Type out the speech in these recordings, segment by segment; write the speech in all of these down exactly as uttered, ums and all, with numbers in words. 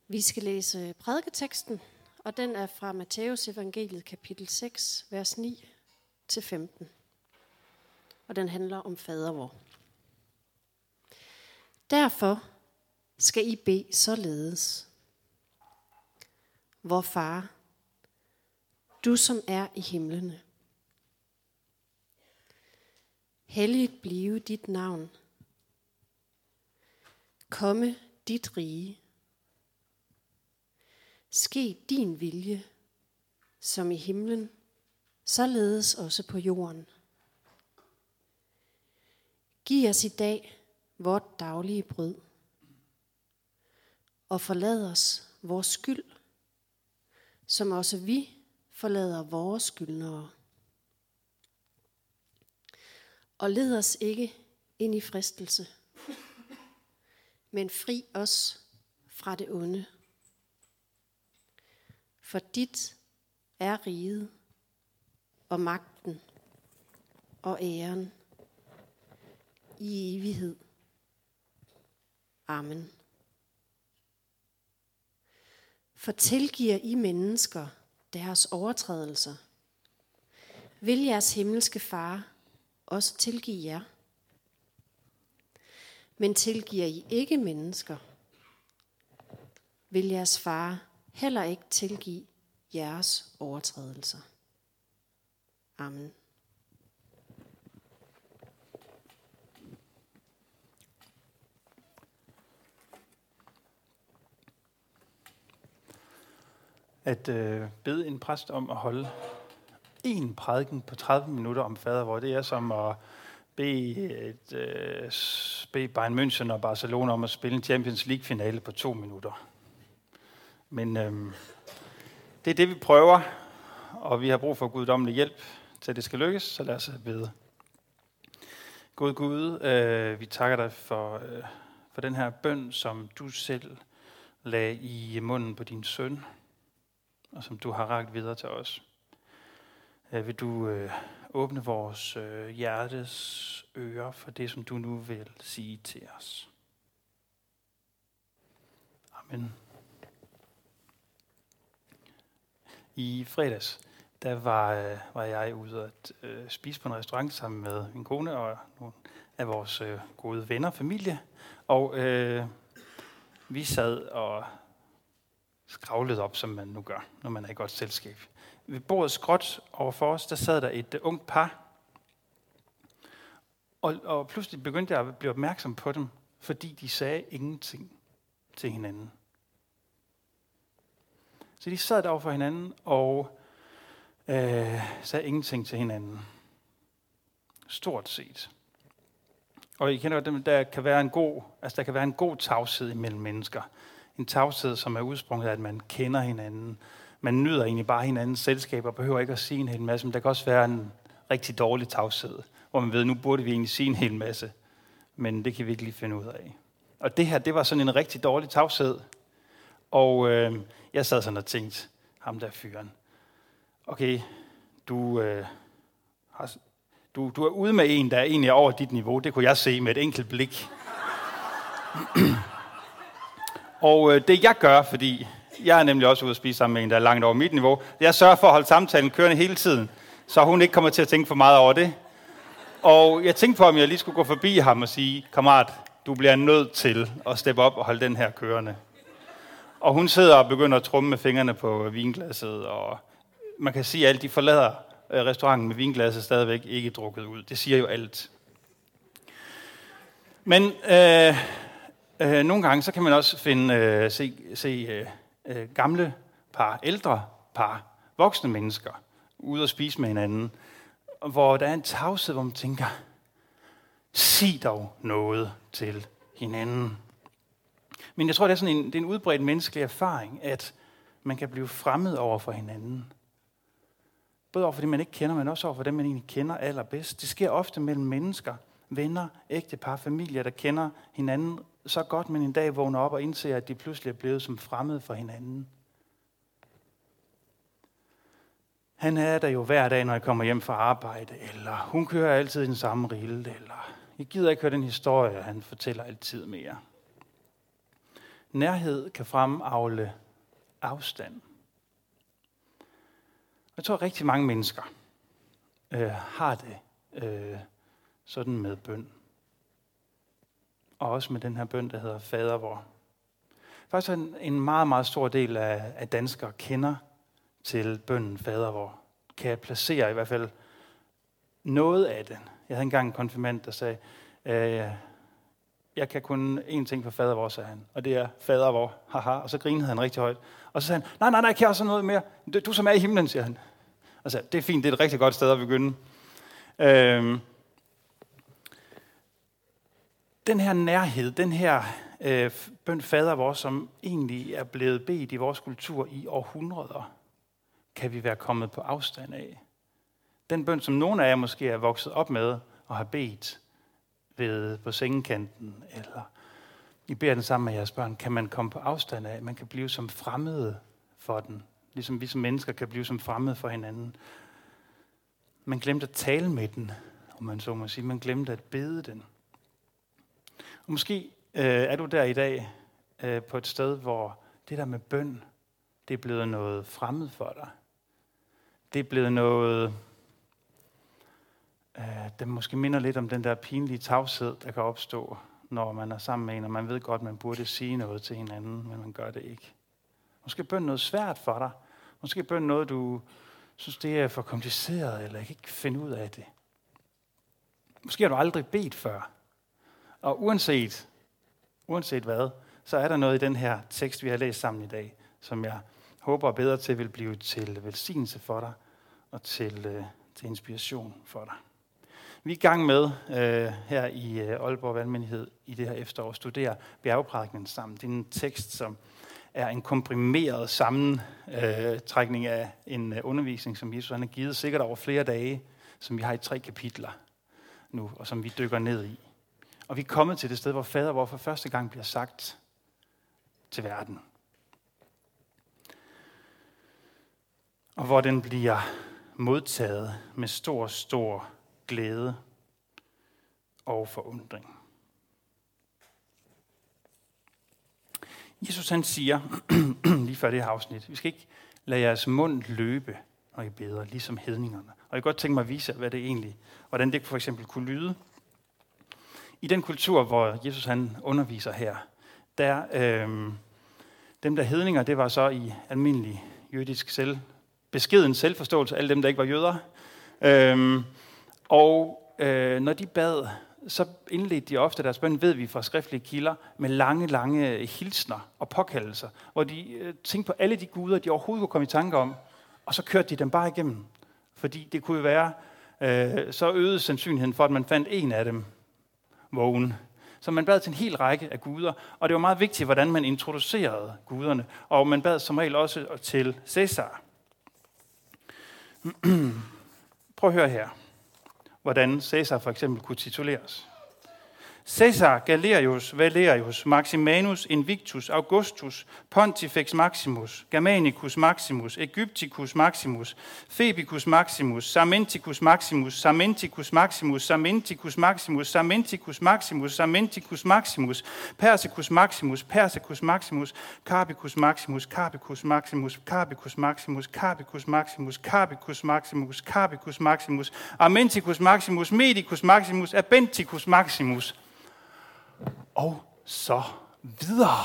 Vi skal læse prædiketeksten, og den er fra Matthæus evangeliet kapitel seks, vers ni til femten. Og den handler om fadervor. Derfor skal I bede således. Vor far, du som er i himlene. Helligt blive dit navn. Komme dit rige. Ske din vilje, som i himlen, således også på jorden. Giv os i dag vort daglige brød, og forlad os vores skyld, som også vi forlader vores skyldnere. Og led os ikke ind i fristelse, men fri os fra det onde. For dit er riget og magten og æren i evighed. Amen. For tilgiver I mennesker deres overtrædelser, vil jeres himmelske far også tilgive jer. Men tilgiver I ikke mennesker, vil jeres far heller ikke tilgive jeres overtrædelser. Amen. At øh, bede en præst om at holde en prædiken på tredive minutter om fadervor, det er som at bede, et, øh, bede Bayern München og Barcelona om at spille en Champions League-finale på to minutter. Men øh, det er det, vi prøver, og vi har brug for guddommelig hjælp til, at det skal lykkes, så lad os bede. Gud Gud, øh, vi takker dig for, øh, for den her bøn, som du selv lagde i munden på din søn, og som du har rakt videre til os. Øh, vil du øh, åbne vores øh, hjertes ører for det, som du nu vil sige til os. Amen. I fredags, der var, øh, var jeg ude at øh, spise på en restaurant sammen med min kone og nogle af vores øh, gode venner og familie. Og øh, vi sad og skravlede op, som man nu gør, når man er i godt selskab. Ved bordet skråt overfor os, der sad der et uh, ungt par. Og, og pludselig begyndte jeg at blive opmærksom på dem, fordi de sagde ingenting til hinanden. Så de sad der over for hinanden og øh, sagde ingenting til hinanden. Stort set. Og I kender godt, der kan være en god, altså der kan være en god tavshed imellem mennesker. En tavshed, som er udsprunget af, at man kender hinanden. Man nyder egentlig bare hinandens selskab og behøver ikke at sige en hel masse, men der kan også være en rigtig dårlig tavshed, hvor man ved, nu burde vi egentlig sige en hel masse, men det kan vi ikke lige finde ud af. Og det her, det var sådan en rigtig dårlig tavshed. Og øh, jeg sad sådan og tænkte, ham der fyren, okay, du, øh, har, du, du er ude med en, der er egentlig over dit niveau. Det kunne jeg se med et enkelt blik. Og øh, det jeg gør, fordi jeg er nemlig også ude at spise sammen med en, der er langt over mit niveau, jeg sørger for at holde samtalen kørende hele tiden, så hun ikke kommer til at tænke for meget over det. Og jeg tænkte på, om jeg lige skulle gå forbi ham og sige, kammerat, du bliver nødt til at steppe op og holde den her kørende. Og hun sidder og begynder at trumme med fingrene på vinglasset, og man kan sige, at alle de forlader restauranten med vinglasset stadigvæk ikke drukket ud. Det siger jo alt. Men øh, øh, nogle gange, så kan man også finde, øh, se, se øh, gamle par, ældre par, voksne mennesker, ude og spise med hinanden, hvor der er en tavshed, hvor man tænker, sig dog noget til hinanden. Men jeg tror, det er sådan en, det er en udbredt menneskelig erfaring, at man kan blive fremmed over for hinanden. Både over for dem, man ikke kender, men også over for dem, man egentlig kender allerbedst. Det sker ofte mellem mennesker, venner, ægtepar, familier, der kender hinanden så godt, men en dag vågner op og indser, at de pludselig er blevet som fremmede for hinanden. Han er der jo hver dag, når jeg kommer hjem fra arbejde, eller hun kører altid den samme rille, eller jeg gider ikke høre den historie, han fortæller altid mere. nærhed kan fremavle afstand. Jeg tror, at rigtig mange mennesker øh, har det øh, sådan med bøn. Og også med den her bøn, der hedder Fader vor. Faktisk en, en meget, meget stor del af, af danskere kender til bønnen Fader vor. Kan jeg placere i hvert fald noget af den. Jeg havde engang en konfirmand, der sagde, øh, jeg kan kun én ting for Fader vor, sagde han, og det er Fader vor, haha. Og så grinede han rigtig højt. Og så sagde han, nej, nej, nej, kan jeg også noget mere? Du som er i himlen, siger han. Og så, det er fint, det er et rigtig godt sted at begynde. Øh, den her nærhed, den her øh, bøn Fader vor, som egentlig er blevet bedt i vores kultur i århundreder, kan vi være kommet på afstand af. Den bøn, som nogle af jer måske er vokset op med og har bedt ved på sengekanten, eller I beder den sammen med jeres børn, kan man komme på afstand af. Man kan blive som fremmede for den, ligesom vi som mennesker kan blive som fremmede for hinanden. Man glemte at tale med den, om man så må sige. Man glemte at bede den. Og måske øh, er du der i dag øh, på et sted, hvor det der med bøn, det er blevet noget fremmed for dig. Det er blevet noget, øh, der måske minder lidt om den der pinlige tavshed, der kan opstå, når man er sammen med en, og man ved godt, at man burde sige noget til hinanden, men man gør det ikke. Måske er bøn noget svært for dig. Måske er bøn noget, du synes, det er for kompliceret, eller ikke kan finde ud af det. Måske har du aldrig bedt før. Og uanset, uanset hvad, så er der noget i den her tekst, vi har læst sammen i dag, som jeg håber bedre til vil blive til velsignelse for dig, og til, øh, til inspiration for dig. Vi er i gang med øh, her i øh, Aalborg Valgmenighed i det her efterår at studere bjergprædikenen sammen. Det er en tekst, som er en komprimeret sammentrækning øh, af en øh, undervisning, som Jesus han har givet sikkert over flere dage, som vi har i tre kapitler nu, og som vi dykker ned i. Og vi er kommet til det sted, hvor Fader vor for første gang bliver sagt til verden. Og hvor den bliver modtaget med stor, stor glæde og forundring. Jesus han siger, lige før det her afsnit, vi skal ikke lade jeres mund løbe, når I beder, ligesom hedningerne. Og jeg kan godt tænke mig at vise hvad det egentlig, hvordan det for eksempel kunne lyde. I den kultur, hvor Jesus han underviser her, der øh, dem der hedninger, det var så i almindelig jødisk selv, beskeden selvforståelse, alle dem der ikke var jøder. Øh, og øh, når de bad, så indledte de ofte deres bøn, ved vi fra skriftlige kilder, med lange, lange hilsner og påkaldelser, hvor de øh, tænkte på alle de guder, de overhovedet kunne komme i tanke om, og så kørte de dem bare igennem. Fordi det kunne være øh, så øget sandsynligheden for, at man fandt en af dem vågen. Så man bad til en hel række af guder, og det var meget vigtigt, hvordan man introducerede guderne. Og man bad som regel også til Cæsar. Prøv at høre her, hvordan Cæsar for eksempel kunne tituleres. Caesar Galerius Valerius Maximanus Invictus Augustus Pontifex Maximus Germanicus Maximus Aegypticus Maximus Febicus Maximus Sarmenticus Maximus Sarmenticus Maximus Sarmenticus Maximus Sarmenticus Maximus Sarmenticus Maximus Persicus Maximus Persicus Maximus Carbicus Maximus Carbicus Maximus Carbicus Maximus Carbicus Maximus Carbicus Maximus Carbicus Maximus Armenticus Maximus Medicus Maximus Abenticus Maximus og så videre.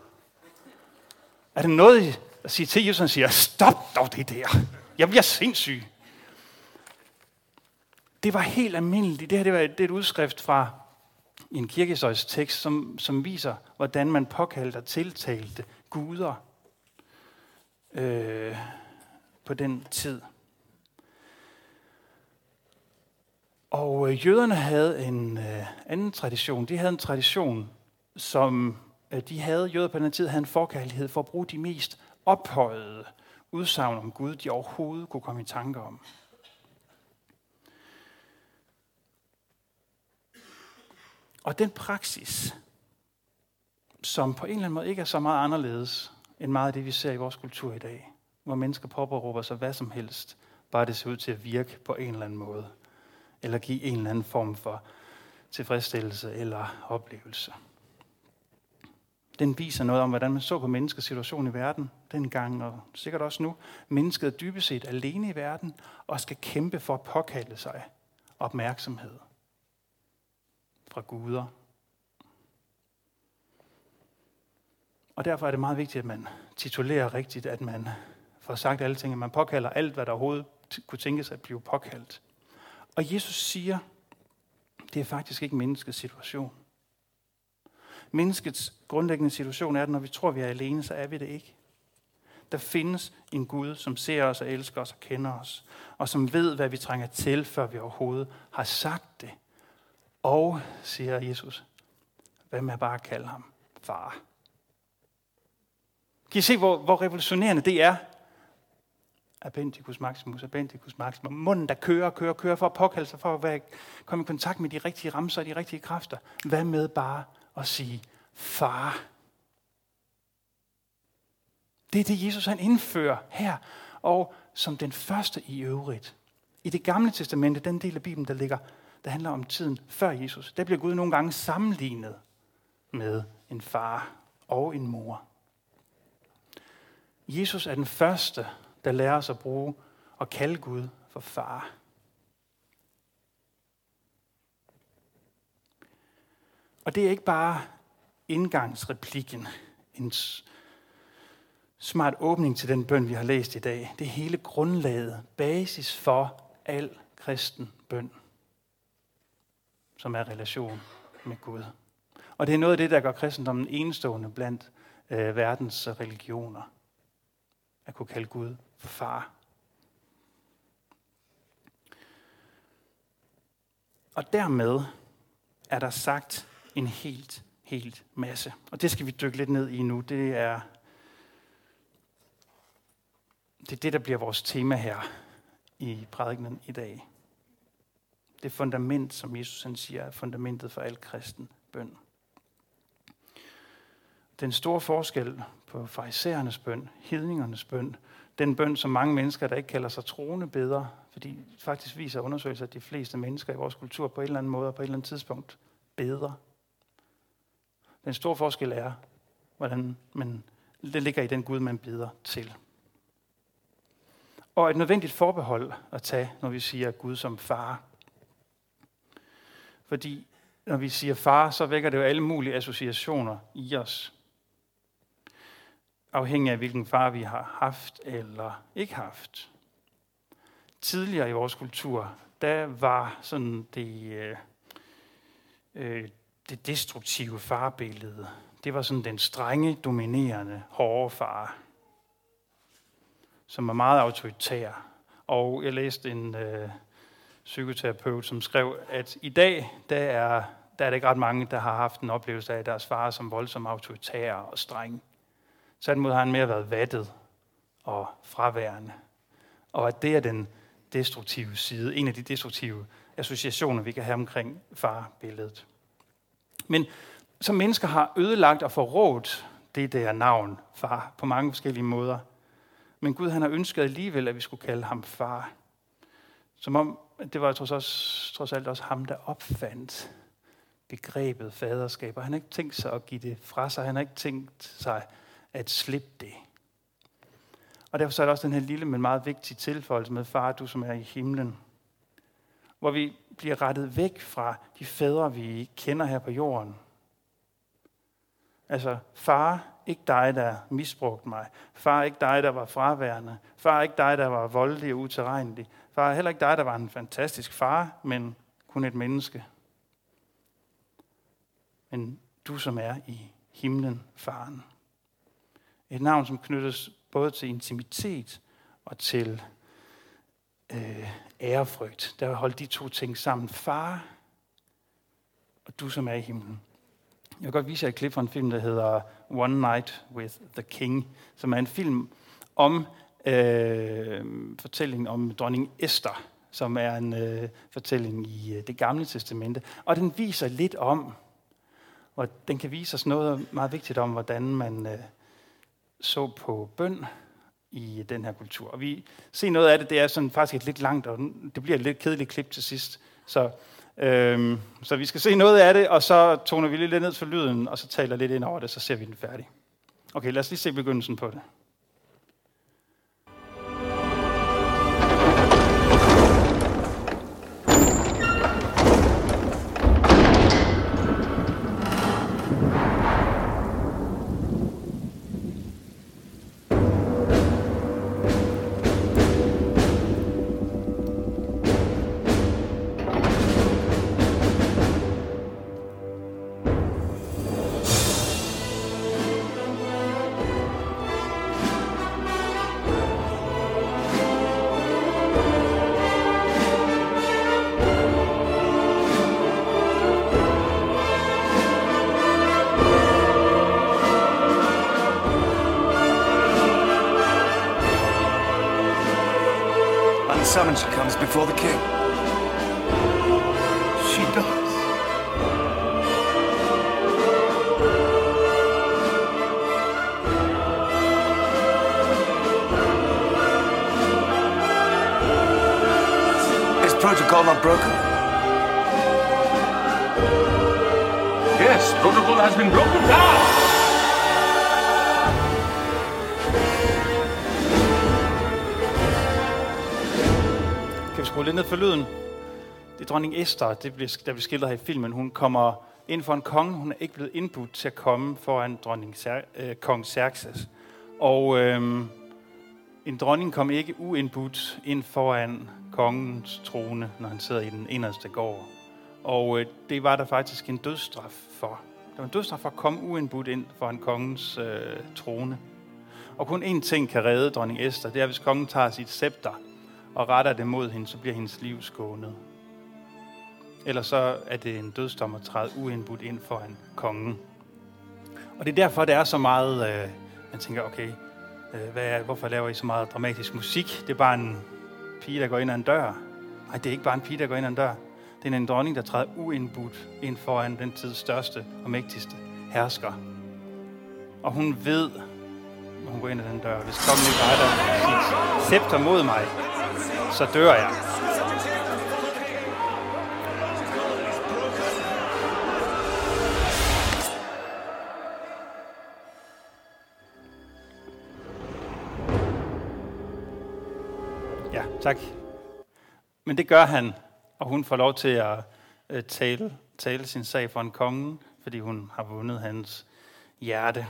Er det noget, at sige til Jesus, han siger, stop dog det der. Jeg bliver sindssyg. Det var helt almindeligt. Det her det var et, det er et udskrift fra en kirkesøjs tekst, som, som viser, hvordan man påkaldte og tiltalte guder øh, på den tid. Og øh, jøderne havde en øh, anden tradition. De havde en tradition, som øh, de havde, jøder på den tid, havde en forkærlighed for at bruge de mest ophøjede udsagn om Gud, de overhovedet kunne komme i tanke om. Og den praksis, som på en eller anden måde ikke er så meget anderledes end meget af det, vi ser i vores kultur i dag, hvor mennesker påberåber sig hvad som helst, bare det ser ud til at virke på en eller anden måde, eller give en eller anden form for tilfredsstillelse eller oplevelse. Den viser noget om, hvordan man så på menneskets situation i verden dengang, og sikkert også nu. Mennesket er dybest set alene i verden, og skal kæmpe for at påkalde sig opmærksomhed fra guder. Og derfor er det meget vigtigt, at man titulerer rigtigt, at man får sagt alle ting, at man påkalder alt, hvad der overhovedet kunne tænkes at blive påkaldt. Og Jesus siger, det er faktisk ikke menneskets situation. Menneskets grundlæggende situation er, at når vi tror, vi er alene, så er vi det ikke. Der findes en Gud, som ser os og elsker os og kender os, og som ved, hvad vi trænger til, før vi overhovedet har sagt det. Og, siger Jesus, hvad med bare at kalde ham far? Kan I se, hvor, hvor revolutionerende det er? Appendicus maximus, appendicus maximus. Munden, der kører, kører, kører for at påkalde sig, for at være, komme i kontakt med de rigtige ramser og de rigtige kræfter. Hvad med bare at sige far? Det er det, Jesus han indfører her, og som den første i øvrigt. I det gamle testamente, den del af Bibelen, der ligger, der handler om tiden før Jesus, der bliver Gud nogle gange sammenlignet med en far og en mor. Jesus er den første, der lærer os at bruge og kalde Gud for far. Og det er ikke bare indgangsreplikken, en smart åbning til den bøn, vi har læst i dag. Det er hele grundlaget, basis for al kristen bøn, som er relation med Gud. Og det er noget af det, der gør kristendommen enestående blandt øh, verdens religioner. At kunne kalde Gud for far. Og dermed er der sagt en helt, helt masse. Og det skal vi dykke lidt ned i nu. Det er det, er det der bliver vores tema her i prædikenen i dag. Det fundament, som Jesus han siger, er fundamentet for al kristen bøn. Den store forskel på farisæernes bøn, hedningernes bøn, den bøn, som mange mennesker, der ikke kalder sig troende, beder, fordi faktisk viser undersøgelser, at de fleste mennesker i vores kultur på en eller anden måde og på et eller andet tidspunkt beder. Den store forskel er, hvordan man, det ligger i den Gud, man beder til. Og et nødvendigt forbehold at tage, når vi siger Gud som far. Fordi når vi siger far, så vækker det jo alle mulige associationer i os. Afhængig af, hvilken far vi har haft eller ikke haft. Tidligere i vores kultur, der var sådan det, øh, det destruktive farbillede. Det var sådan den strenge, dominerende, hårde far, som var meget autoritær. Og jeg læste en øh, psykoterapeut, som skrev, at i dag, der er, der er det ikke ret mange, der har haft en oplevelse af deres far som voldsom autoritær og streng. Sådan har han mere været vattet og fraværende. Og at det er den destruktive side, en af de destruktive associationer, vi kan have omkring farbilledet. Men som mennesker har ødelagt og forrådt det der navn far på mange forskellige måder. Men Gud han har ønsket alligevel, at vi skulle kalde ham far. Som om det var trods, også, trods alt også ham, der opfandt begrebet faderskab. Og han har ikke tænkt sig at give det fra sig. Han har ikke tænkt sig at slippe det. Og derfor så er der også den her lille, men meget vigtige tilføjelse med far, du som er i himlen. Hvor vi bliver rettet væk fra de fædre, vi kender her på jorden. Altså, far, ikke dig, der misbrugte mig. Far, ikke dig, der var fraværende. Far, ikke dig, der var voldelig og utilregnelig. Far, heller ikke dig, der var en fantastisk far, men kun et menneske. Men du, som er i himlen, faren. Et navn, som knyttes både til intimitet og til øh, ærefrygt. Der vil holde de to ting sammen. Far og du, som er i himlen. Jeg vil godt vise jer et klip fra en film, der hedder One Night with the King, som er en film om øh, fortællingen om dronning Esther, som er en øh, fortælling i øh, det gamle testamente. Og den viser lidt om, og den kan vise os noget meget vigtigt om, hvordan man øh, så på bøn i den her kultur. Og vi ser noget af det, det er sådan faktisk et lidt langt, og det bliver et lidt kedeligt klip til sidst. Så Øhm, så vi skal se noget af det, og så toner vi lidt ned for lyden, og så taler lidt ind over det, så ser vi den færdig. Okay, lad os lige se begyndelsen på det. Summon she comes before the king. She does. Is protocol not broken? Yes, protocol has been broken down. Skru lidt ned for lyden. Det er dronning Esther, det bliver, der bliver skildret her i filmen. Hun kommer ind for en konge. Hun er ikke blevet indbudt til at komme foran dronning øh, kong Xerxes. Og øhm, en dronning kom ikke uindbudt ind foran kongens trone, når han sidder i den inderste gård. Og øh, det var der faktisk en dødsstraf for. Der var en dødsstraf for at komme uindbudt ind foran kongens øh, trone. Og kun én ting kan redde dronning Esther, det er, hvis kongen tager sit scepter og retter det mod hende, så bliver hendes liv skånet. Ellers så er det en dødsdom at træde uindbudt ind foran kongen. Og det er derfor, det er så meget, øh, man tænker, okay, øh, hvad er, hvorfor laver I så meget dramatisk musik? Det er bare en pige, der går ind ad en dør. Nej, det er ikke bare en pige, der går ind ad en dør. Det er en dronning, der træder uindbudt ind foran den tids største og mægtigste hersker. Og hun ved, når hun går ind ad den dør, hvis kongen ikke retter sit scepter mod mig, så dør jeg. Ja, tak. Men det gør han, og hun får lov til at øh, tale, tale sin sag for en konge, fordi hun har vundet hans hjerte.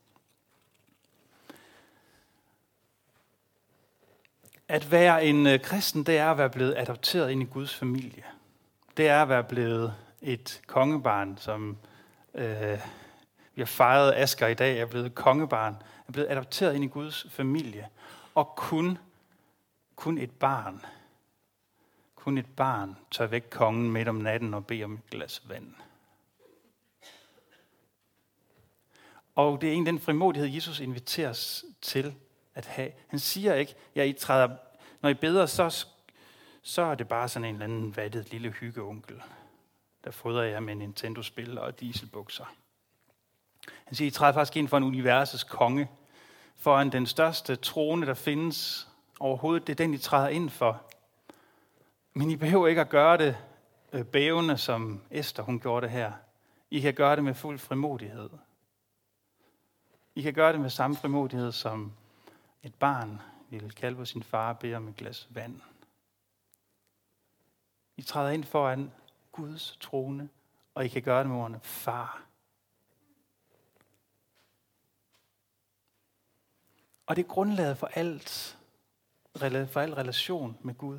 At være en øh, kristen, det er at være blevet adopteret ind i Guds familie. Det er at være blevet et kongebarn, som øh, vi har fejret Asger i dag, er blevet kongebarn, er blevet adopteret ind i Guds familie. Og kun, kun et barn, kun et barn tør væk kongen midt om natten og bede om et glas vand. Og det er egentlig den frimodighed, Jesus inviterer os til at have. Han siger ikke, ja, I træder, når I beder, så, så er det bare sådan en eller anden vattet lille hyggeonkel, der fodrer jer med Nintendo-spil og dieselbukser. Han siger, I træder faktisk ind for en universets konge, foran den største trone, der findes overhovedet. Det er den, I træder ind for. Men I behøver ikke at gøre det bævende, som Esther, hun gjorde det her. I kan gøre det med fuld frimodighed. I kan gøre det med samme frimodighed, som et barn ville kalde på sin far og bede om et glas vand. I træder ind foran Guds trone, og I kan gøre det med ordene far. Og det er grundlaget for alt, for al relation med Gud.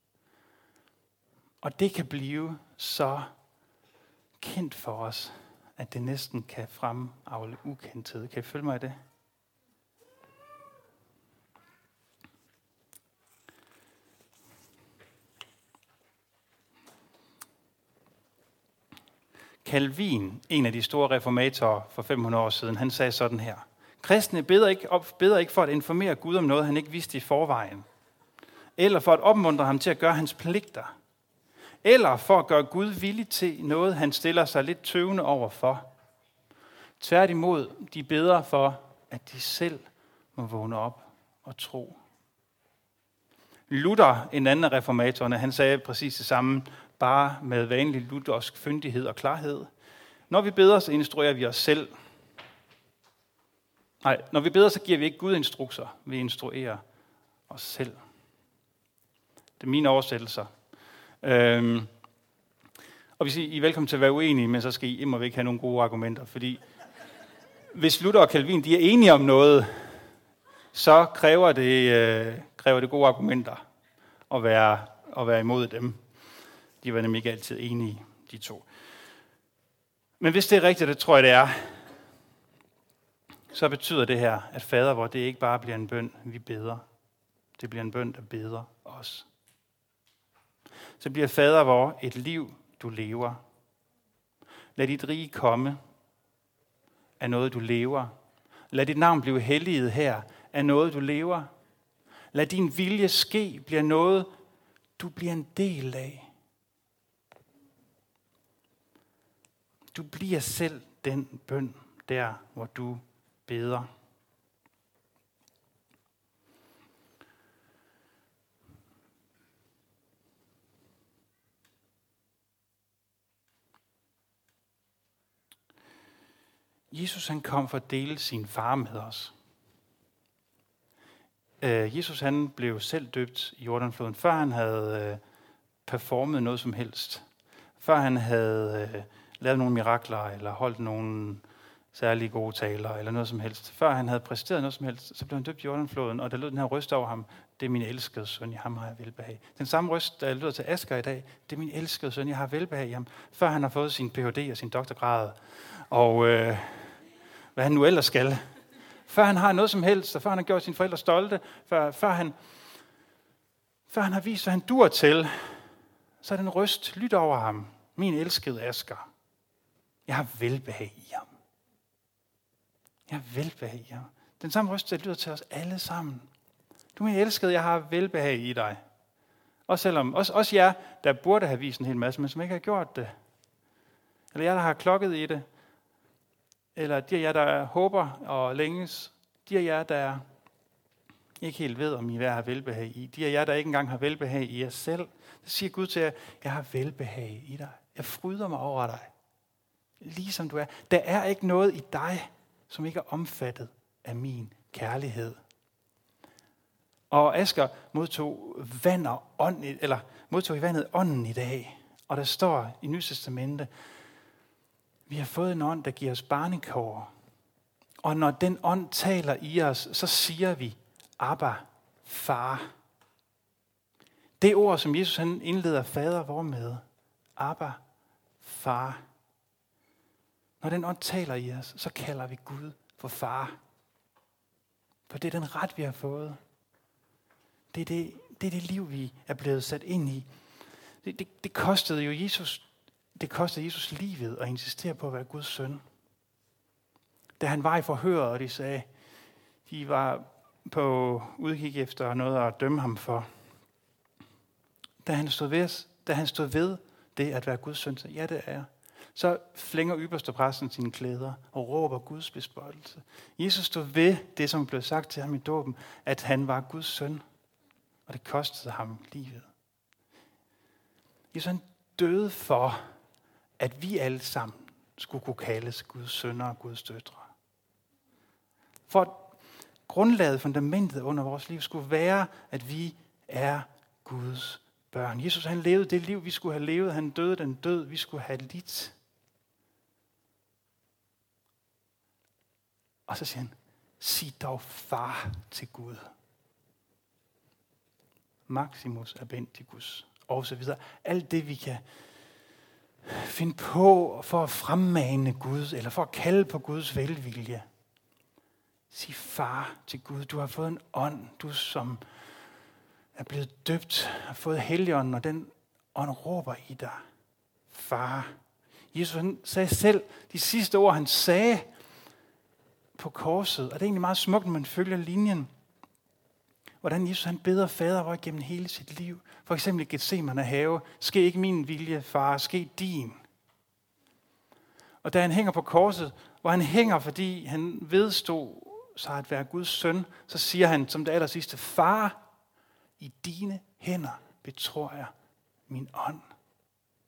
Og det kan blive så kendt for os, at det næsten kan fremavle ukendthed. Kan I følge mig i det? Calvin, en af de store reformatorer for fem hundrede år siden, han sagde sådan her: kristne beder ikke, op, beder ikke for at informere Gud om noget, han ikke vidste i forvejen, eller for at opmuntre ham til at gøre hans pligter, eller for at gøre Gud villig til noget, han stiller sig lidt tøvende over for. Tværtimod, de beder for, at de selv må vågne op og tro. Luther, en anden af reformatorerne, han sagde præcis det samme: bare med vanlig luthersk fyndighed og klarhed. Når vi beder, så instruerer vi os selv. Nej, når vi beder, så giver vi ikke Gud instrukser. Vi instruerer os selv. Det er mine oversættelser. Øhm, og hvis I, I er velkommen til at være uenige, men så skal I immer væk have nogle gode argumenter. Fordi hvis Luther og Calvin de er enige om noget, så kræver det, øh, kræver det gode argumenter at være, at være imod dem. De var nemlig ikke altid enige, de to. Men hvis det er rigtigt, det tror jeg det er, så betyder det her, at fader, hvor det ikke bare bliver en bøn, vi beder. Det bliver en bøn, der beder os. Så bliver fader, hvor et liv, du lever. Lad dit rige komme af noget, du lever. Lad dit navn blive helliget her af noget, du lever. Lad din vilje ske, bliver noget, du bliver en del af. Du bliver selv den bøn der, hvor du beder. Jesus han kom for at dele sin far med os. Uh, Jesus han blev selv døbt i Jordanfloden, før han havde uh, performet noget som helst. Før han havde uh, lavet nogle mirakler, eller holdt nogle særlige gode taler, eller noget som helst. Før han havde præsteret noget som helst, så blev han døbt i Jordanfloden, og der lød den her røst over ham: det er min elskede søn, i ham har jeg velbehag. Den samme røst, der lyder til Asger i dag: det er min elskede søn, jeg har velbehag i ham. Før han har fået sin P H D og sin doktorgrad, og øh, hvad han nu ellers skal. Før han har noget som helst, og før han har gjort sine forældre stolte, før, før, han, før han har vist, hvad han dur til, så er den røst lyt over ham: min elskede Asger, jeg har velbehag i ham. Jeg har velbehag i ham. Den samme røst, der lyder til os alle sammen. Du er min elskede, jeg har velbehag i dig. Også, selvom, også, også jer, der burde have vist en hel masse, men som ikke har gjort det. Eller jer, der har klokket i det. Eller de af jer, der håber og længes. De af jer, der ikke helt ved, om I hver har velbehag i. De af jer, der ikke engang har velbehag i jer selv. Så siger Gud til jer: jeg har velbehag i dig. Jeg fryder mig over dig. Ligesom du er. Der er ikke noget i dig, som ikke er omfattet af min kærlighed. Og Asger modtog vand og ånd, eller modtog i vandet ånden i dag. Og der står i Nye Testamente: vi har fået en ånd, der giver os barnekår. Og når den ånd taler i os, så siger vi: Abba, far. Det ord, som Jesus han indleder fader vor med: Abba, far. Når den ånd taler i os, så kalder vi Gud for far. For det er den ret, vi har fået. Det er det, det, er det liv, vi er blevet sat ind i. Det, det, det kostede jo Jesus, det kostede Jesus livet at insistere på at være Guds søn. Da han var i forhør, og de sagde, de var på udkig efter noget at dømme ham for. Da han stod ved, da han stod ved det at være Guds søn, så ja, det er jeg. Så flænger ypperstepræsten sine klæder og råber Guds bespøjelse. Jesus stod ved det, som blev sagt til ham i dåben, at han var Guds søn, og det kostede ham livet. Jesus han døde for, at vi alle sammen skulle kunne kaldes Guds sønner og Guds døtre. For at grundlaget, fundamentet under vores liv skulle være, at vi er Guds børn. Jesus han levede det liv, vi skulle have levet. Han døde den død, vi skulle have lidt. Og så siger han: sig dog far til Gud. Maximus Abenticus. Og så videre. Alt det, vi kan finde på for at fremmane Gud, eller for at kalde på Guds velvilje. Sig far til Gud. Du har fået en ånd, du som er blevet døbt, har fået Helligånden, og den ånd råber i dig: far. Jesus han sagde selv de sidste ord, han sagde på korset, og det er egentlig meget smukt, når man følger linjen, hvordan Jesus han beder fader vor gennem hele sit liv. For eksempel i Getsemane have: ske ikke min vilje, far, ske din. Og da han hænger på korset, hvor han hænger, fordi han vedstod sig at være Guds søn, så siger han som det aller sidste: far, i dine hænder betror jeg min ånd.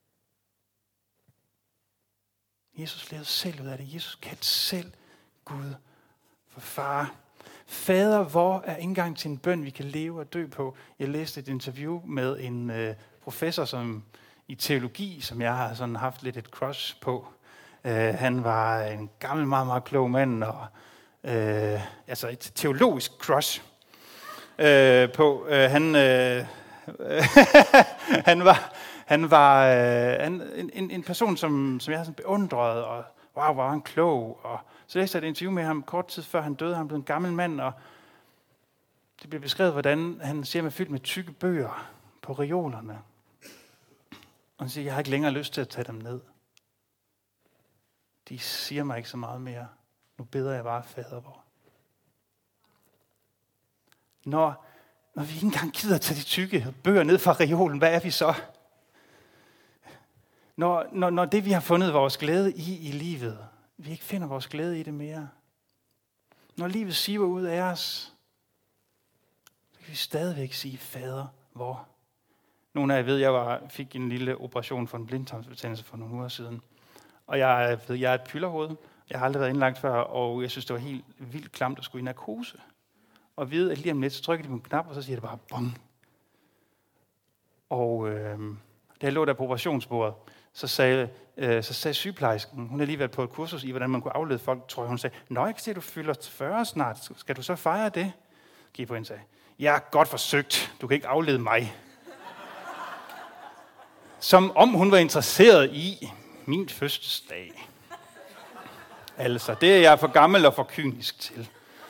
Jesus levede selv ud af det. Jesus kaldte selv Gud for far. Fader, hvor er indgang til en bøn, vi kan leve og dø på. Jeg læste et interview med en øh, professor som, i teologi, som jeg har sådan haft lidt et crush på. Uh, han var en gammel, meget, meget klog mand, og uh, altså et teologisk crush uh, på. Uh, han, uh, han var, han var uh, han, en, en person, som, som jeg har sådan beundret, og wow, var han klog. Og så læste jeg et interview med ham kort tid før han døde. Han blev en gammel mand, og det blev beskrevet, hvordan han siger, at han er fyldt med tykke bøger på reolerne. Og han siger, jeg har ikke længere lyst til at tage dem ned. De siger mig ikke så meget mere. Nu beder jeg bare, fader vor. Når, når vi ikke engang gider tage de tykke bøger ned fra reolen, hvad er vi så? Når, når, når det, vi har fundet vores glæde i i livet, vi ikke finder vores glæde i det mere. Når livet siver ud af os, så kan vi stadigvæk sige, fader vor. Nogle af jer ved, jeg var, fik en lille operation for en blindtarmsbetændelse for nogle uger siden. Og jeg ved, jeg er et pylderhoved. Jeg har aldrig været indlagt før, og jeg synes, det var helt vildt klamt at skulle i narkose. Og vide, at lige om lidt, så trykker de på en knap, og så siger det bare bong. Og øh, da jeg lå der på operationsbordet, så sagde, øh, så sagde sygeplejersken, hun har lige været på et kursus i, hvordan man kunne aflede folk, tror jeg, hun sagde, nå, jeg kan se, at du fylder fyrre snart. Skal du så fejre det? Gik på hende sagde, ja, godt forsøgt. Du kan ikke aflede mig. Som om hun var interesseret i min fødselsdag. Altså, det er jeg for gammel og for kynisk til.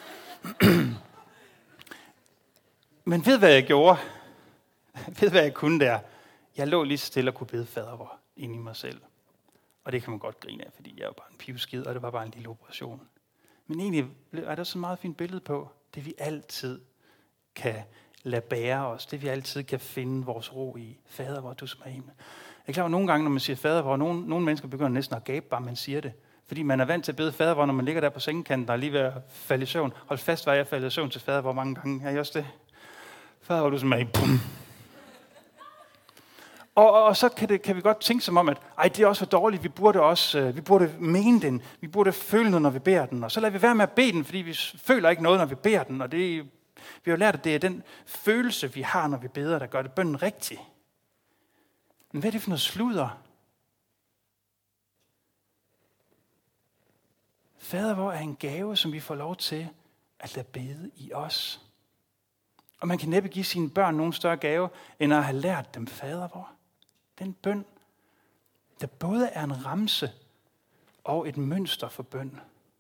Men ved hvad jeg gjorde? Ved hvad jeg kunne der? Jeg lå lige så stille og kunne bede fader vor ind i mig selv. Og det kan man godt grine af, fordi jeg var bare en pivskid, og det var bare en lille operation. Men egentlig er der så meget fint billede på, det vi altid kan lade bære os, det vi altid kan finde vores ro i. Fader vor, du som er himmel. Jeg er klar, at nogle gange, når man siger fader vor, nogle, nogle mennesker begynder næsten at gabe, bare man siger det. Fordi man er vant til at bede fader vor, når man ligger der på sengekanten og er lige ved at falde i søvn. Hold fast, var jeg faldet i søvn til fader vor mange gange. Er I også det? Fader vor, du som er i bum. Og, og, og så kan, det, kan vi godt tænke som om, at ej, det er også for dårligt, vi burde også øh, vi burde mene den, vi burde føle noget, når vi beder den. Og så lader vi være med at bede den, fordi vi føler ikke noget, når vi beder den. Og det, vi har jo lært, at det er den følelse, vi har, når vi beder, der gør det bønnen rigtig. Men hvad er det for noget sludder? Fader vor er en gave, som vi får lov til at lade bede i os. Og man kan næppe give sine børn nogen større gave, end at have lært dem fader vor. Den bøn, der både er en ramse og et mønster for bøn.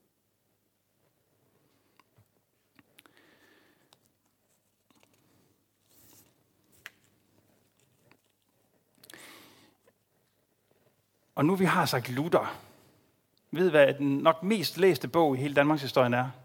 Og nu vi har sagt Luther, ved hvad den nok mest læste bog i hele Danmarks historien er?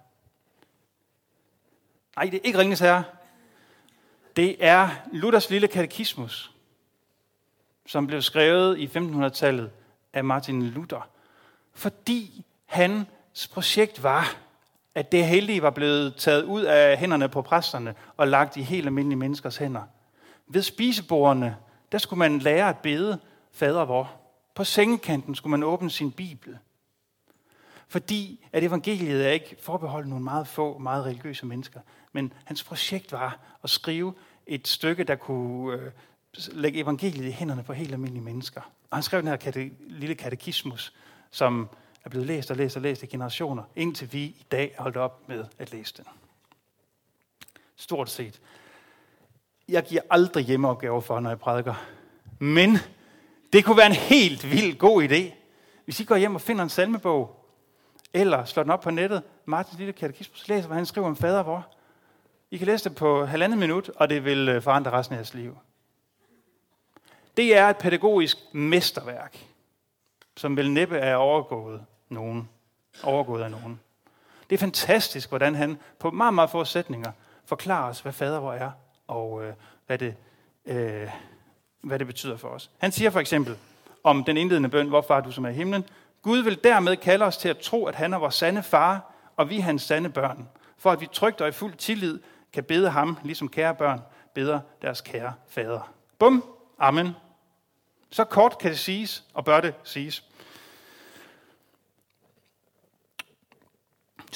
Nej, det er ikke Ringenes Herre. Det er Luthers lille katekismus, som blev skrevet i femtenhundredetallet af Martin Luther. Fordi hans projekt var, at det hellige var blevet taget ud af hænderne på præsterne og lagt i helt almindelige menneskers hænder. Ved spisebordene, der skulle man lære at bede fader vor. På sengekanten skulle man åbne sin bibel. Fordi at evangeliet er ikke forbeholdt nogle meget få, meget religiøse mennesker. Men hans projekt var at skrive et stykke, der kunne øh, lægge evangeliet i hænderne på helt almindelige mennesker. Og han skrev den her kate- lille katekismus, som er blevet læst og læst og læst i generationer, indtil vi i dag holdt op med at læse den. Stort set. Jeg giver aldrig hjemmeopgaver for, når jeg prædiker. Men det kunne være en helt vild god idé, hvis I går hjem og finder en salmebog, eller slår den op på nettet, Martins lille katekismus, læser, hvad han skriver om fader vor. I kan læse det på halvandet minut, og det vil forandre resten af jeres liv. Det er et pædagogisk mesterværk, som vel næppe er overgået nogen. Overgået af nogen. Det er fantastisk, hvordan han på meget, meget få sætninger forklarer os, hvad fader vor er, og øh, hvad, det, øh, hvad det betyder for os. Han siger for eksempel om den indledende bøn, hvor far du som er i himlen, Gud vil dermed kalde os til at tro, at han er vores sande far, og vi er hans sande børn, for at vi trygt og i fuld tillid kan bede ham, ligesom kære børn beder deres kære fader. Bum, amen. Så kort kan det siges, og bør det siges.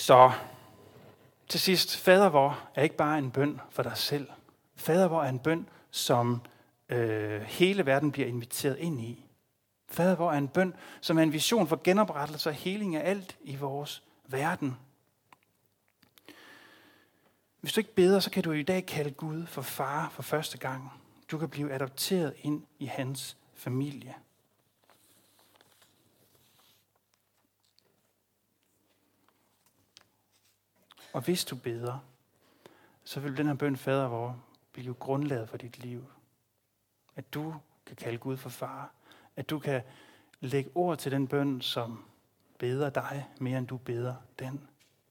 Så til sidst, fader vor er ikke bare en bøn for dig selv. Fader vor er en bøn, som øh, hele verden bliver inviteret ind i. Fader vor er en bøn, som er en vision for genoprettelse og heling af alt i vores verden. Hvis du ikke beder, så kan du i dag kalde Gud for far for første gang. Du kan blive adopteret ind i hans familie. Og hvis du beder, så vil den her bøn, fader vor, blive grundlaget for dit liv. At du kan kalde Gud for far. At du kan lægge ord til den bøn, som beder dig, mere end du beder den.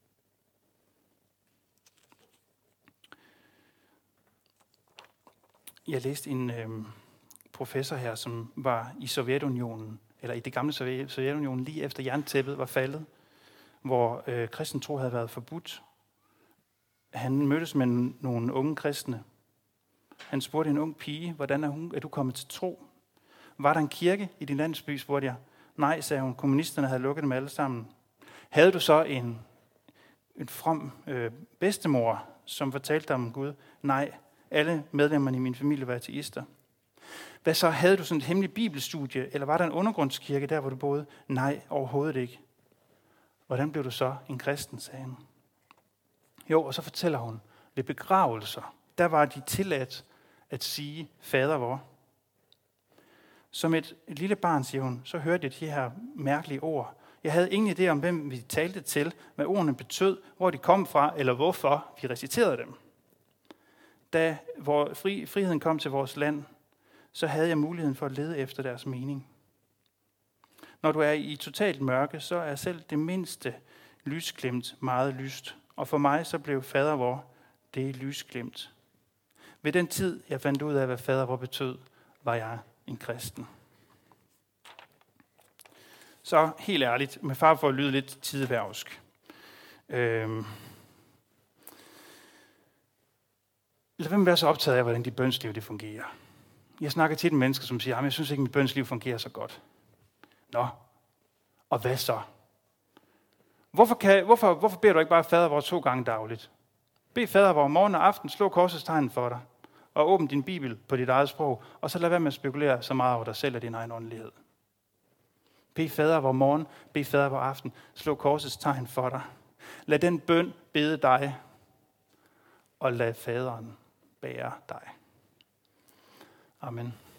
Jeg læste en øhm, professor her, som var i Sovjetunionen, eller i det gamle Sovjetunionen, lige efter jerntæppet var faldet, hvor øh, kristen tro havde været forbudt. Han mødtes med nogle unge kristne. Han spurgte en ung pige, hvordan er, hun, er du kommet til tro? Var der en kirke i din landsby, spurgte jeg. Nej, sagde hun, kommunisterne havde lukket dem alle sammen. Havde du så en, en from øh, bedstemor, som fortalte dig om Gud? Nej, alle medlemmerne i min familie var ateister. Hvad så, havde du sådan et hemmeligt bibelstudie, eller var der en undergrundskirke der, hvor du boede? Nej, overhovedet ikke. Hvordan blev du så en kristen, sagde han. Jo, og så fortæller hun, ved begravelser, der var de tilladt at sige fader vor. Som et, et lille barn, siger hun, så hørte jeg de her mærkelige ord. Jeg havde ingen idé om, hvem vi talte til, hvad ordene betød, hvor de kom fra, eller hvorfor vi reciterede dem. Da hvor fri, friheden kom til vores land, så havde jeg muligheden for at lede efter deres mening. Når du er i totalt mørke, så er selv det mindste lysglimt meget lyst. Og for mig så blev fader vor det lysglimt. Ved den tid, jeg fandt ud af, hvad fader vor betød, var jeg en kristen. Så helt ærligt, med far for at lyde lidt tideværvsk. Øhm. Lad være med at være så optaget af, hvordan dit bønsliv det fungerer. Jeg snakker til de mennesker, som siger, at jeg synes ikke, at mit bønsliv fungerer så godt. Nå, og hvad så? Hvorfor, kan, hvorfor, hvorfor beder du ikke bare fader vor to gange dagligt? Bed fader vor morgen og aften, slå korsets tegn for dig, og åbn din bibel på dit eget sprog, og så lad være med at spekulere så meget over dig selv og din egen åndelighed. Bed fader vor morgen, bed fader vor aften, slå korsets tegn for dig. Lad den bøn bede dig, og lad faderen bære dig. Amen.